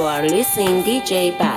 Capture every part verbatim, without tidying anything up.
are listening D J Bad.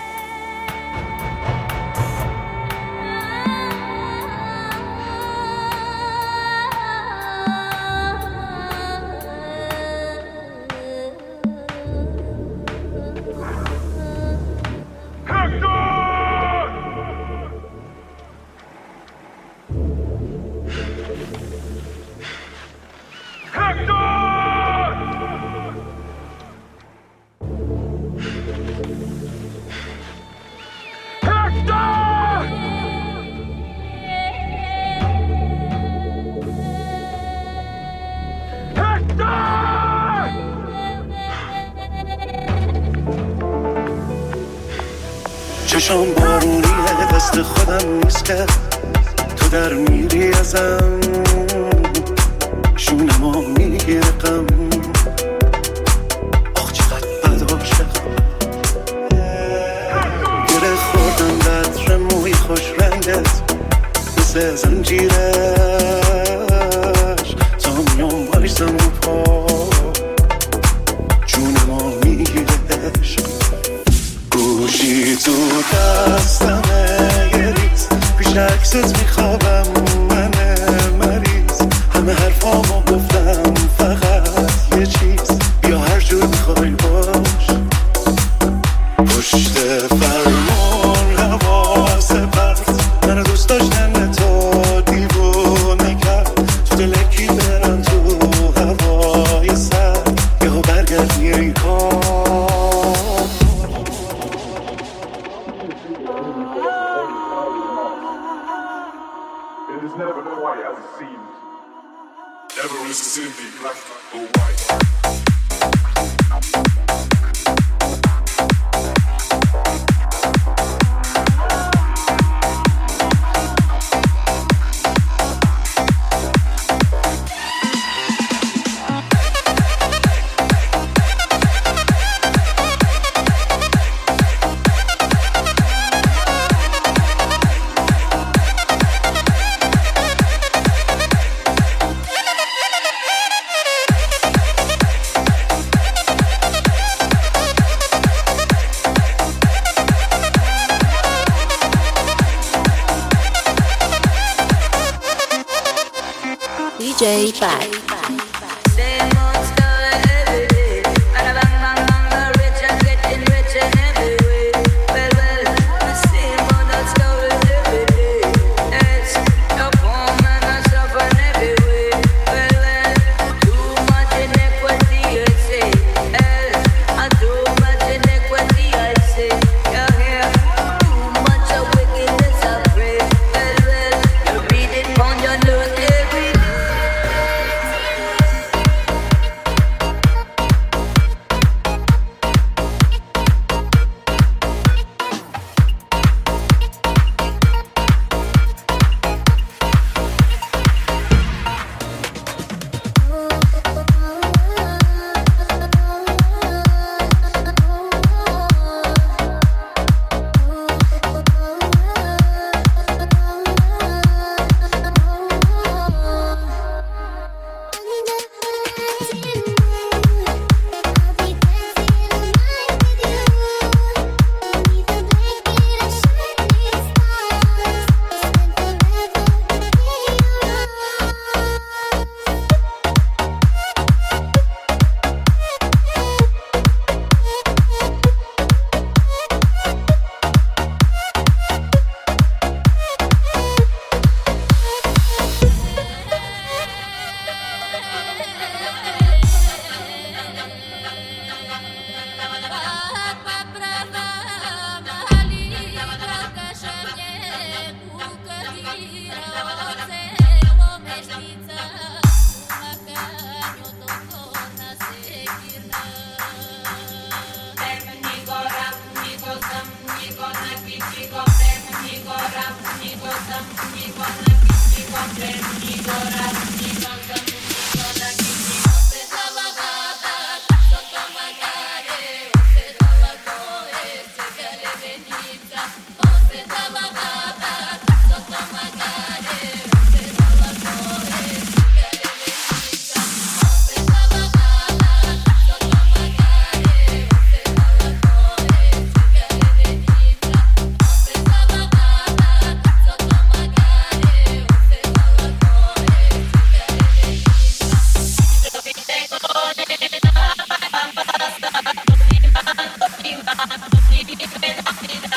چشام بارونیه دست خودم نیست که تو در میری ازم شونمو میگیره غم آخ چقدر بد عاشق گره خوردم بطر موی خوش رنگت مثل زنجیرش تا میام بایستم و پا جونمو میگیره گوشی تو دستمه یه ریز پیش عکست میخوابم من مریض همه حرفامو گفتم فقط یه چیز بیا هر جور میخوای باش پشت فرمون حواس پرت منو دوست داشتن تو دیوونه کرد تو دلکی برم تو هوای سر یا برگرد میری کار It is never quite as it seems. Never is it simply black or white. D J Bad.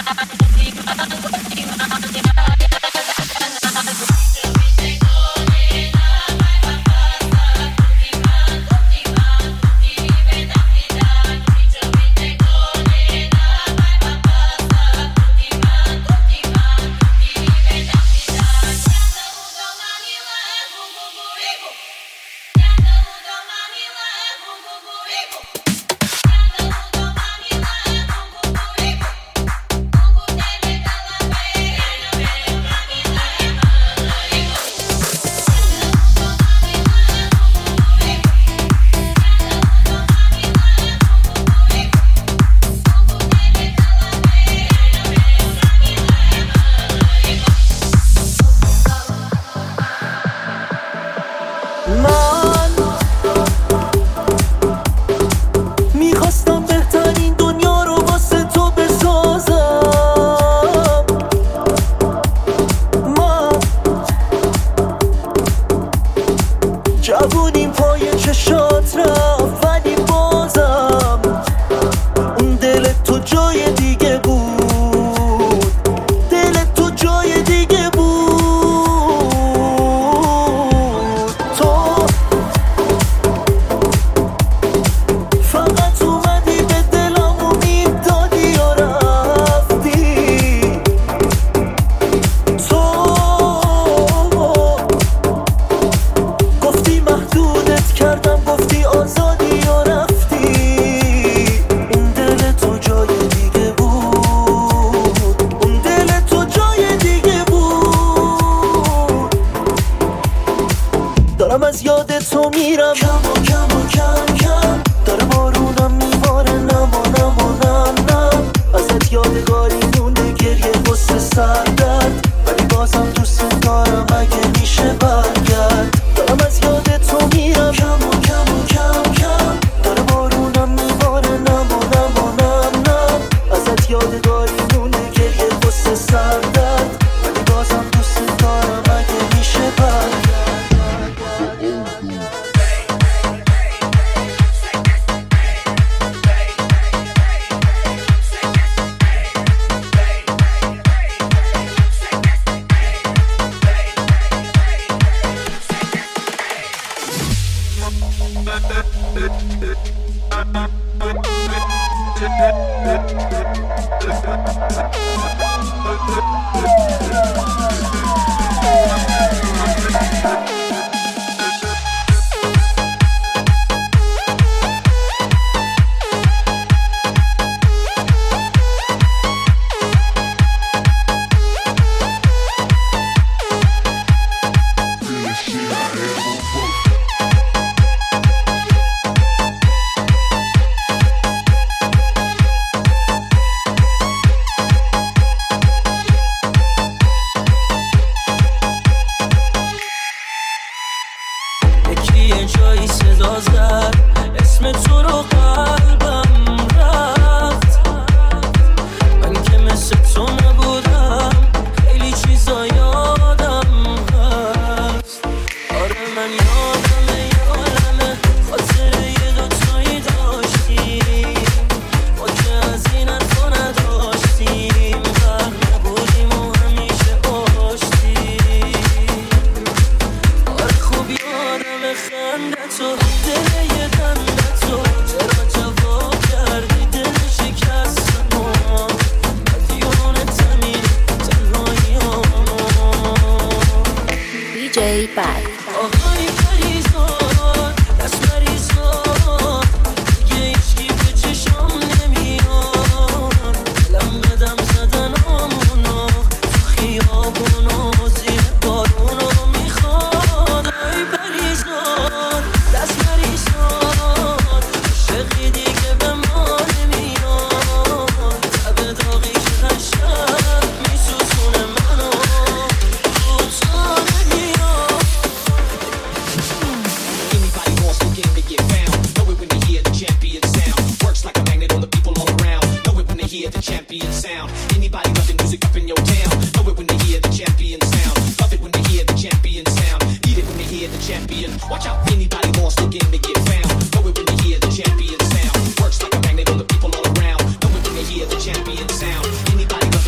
Champion sound. Anybody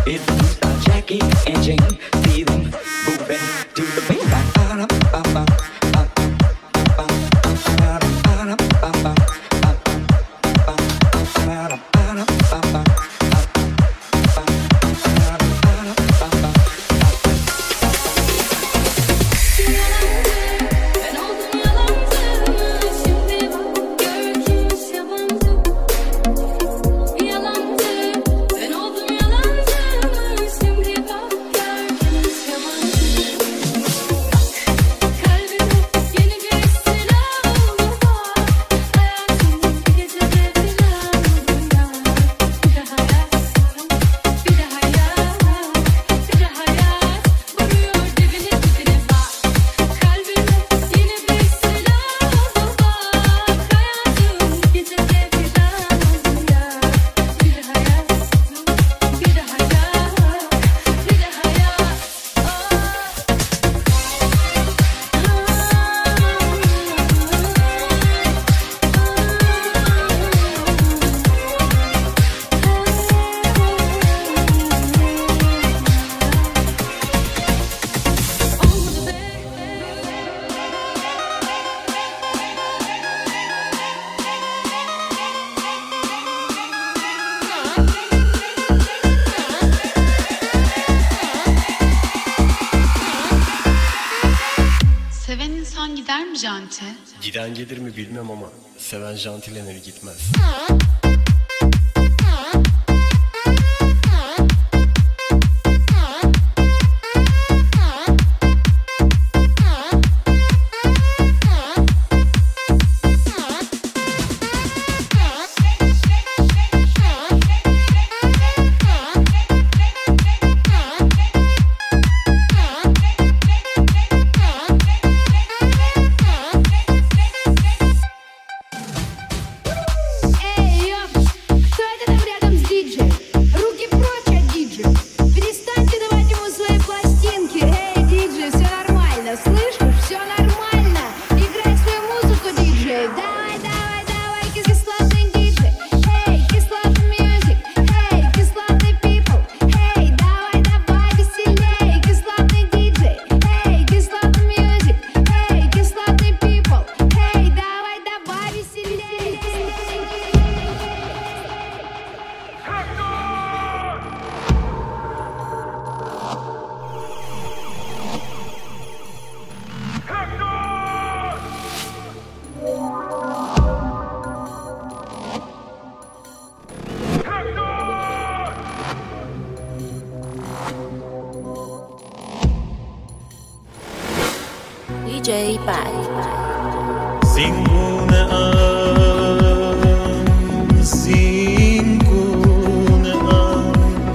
Janti? Giden gelir mi bilmem ama seven jantilenir gitmez. D J Back. زینگونه ام زینگونه ام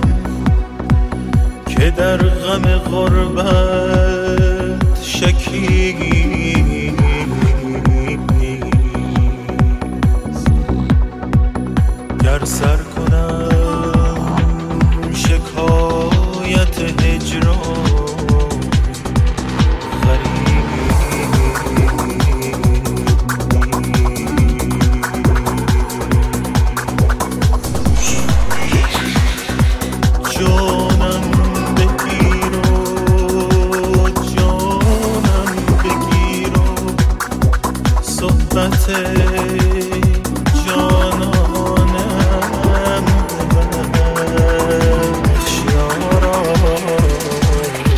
که در غم غربت شکی نیست گر سر کنم شکایت هجران جانانم بخش یارا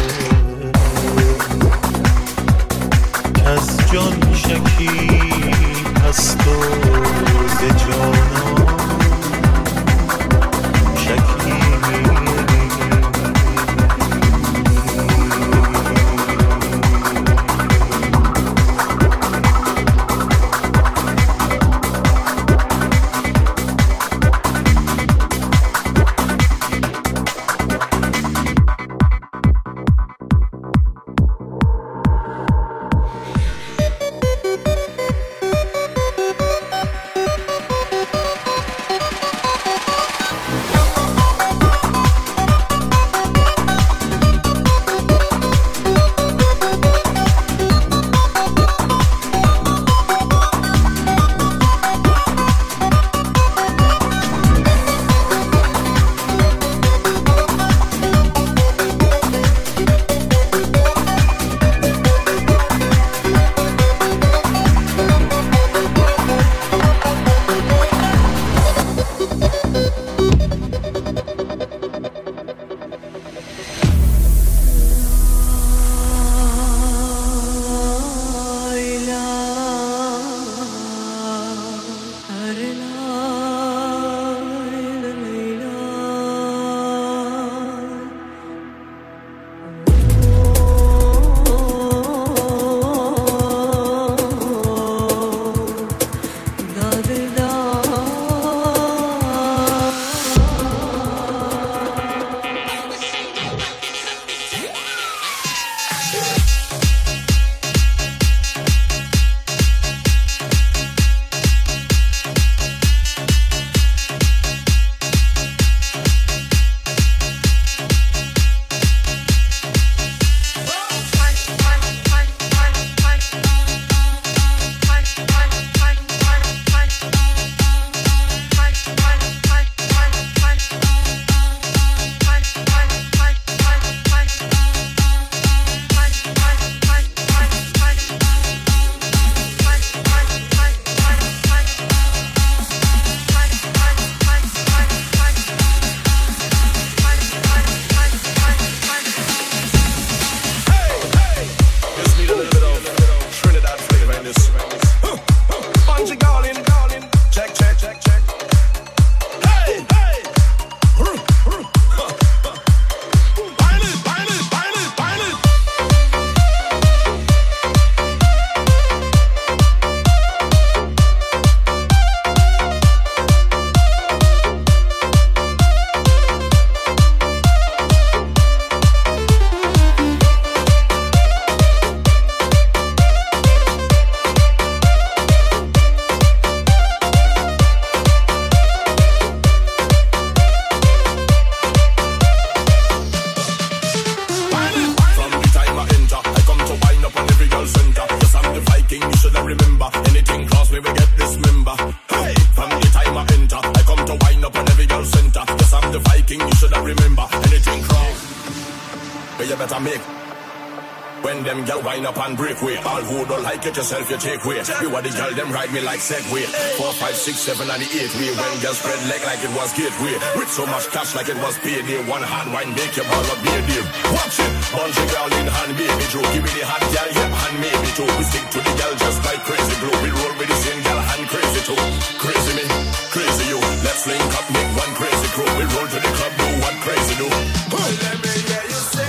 but you better make. When them gal wind up and break way, all who don't like it yourself, you take way. You are the gal, them ride me like Segway. Four, five, six, seven, and the eight way. When girls spread leg like it was gateway. With so much cash like it was payday. One hand wine make your ball up baby. Watch it, bunch of gal in hand baby Joe. Give me the hand gal, yep, hand maybe too. We stick to the gal just like crazy glue. We roll with the same gal, hand crazy too. Crazy me, crazy you. Let's link up, make one crazy crew. We roll to the club, do what crazy do. Let me hear you say.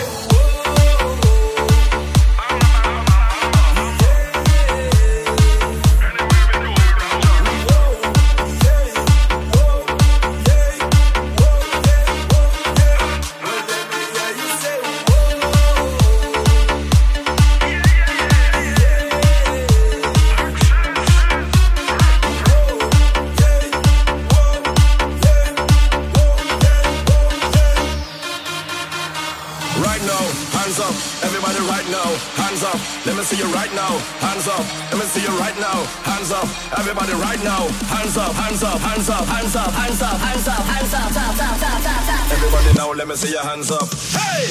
Let me see you right now, hands up. Let me see you right now, hands up. Everybody right now, hands up, hands up, hands up, hands up, hands up, hands up, hands up, hands up, hands up, hands up. Everybody now, let me see your hands up. Hey!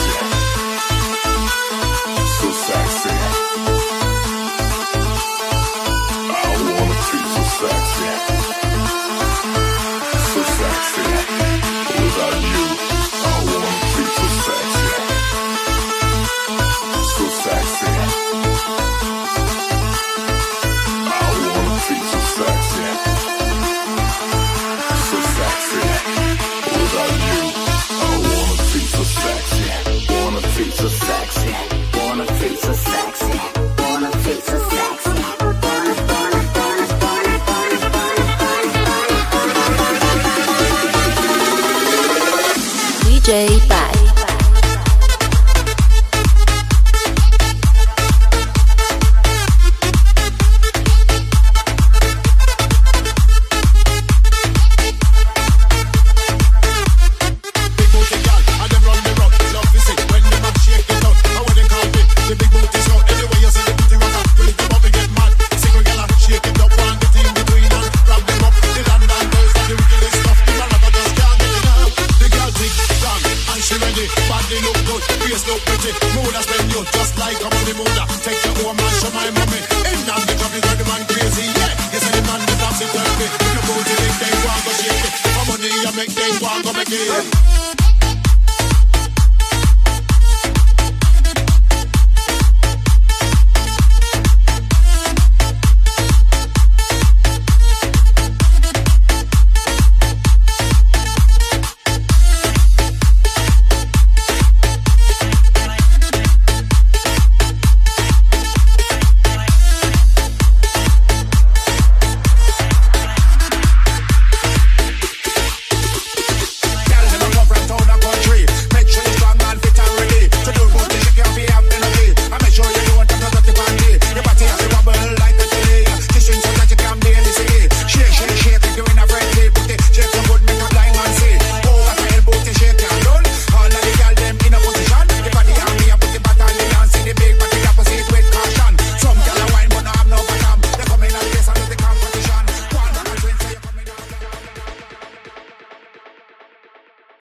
So sexy. D J Bad. Just like a money motor, take your home and show my mommy. In and the club is where the man crazy, yeah. You say the man the topsy turvy. If you go to the day, go and go shake it. For money you make, they go and go make it.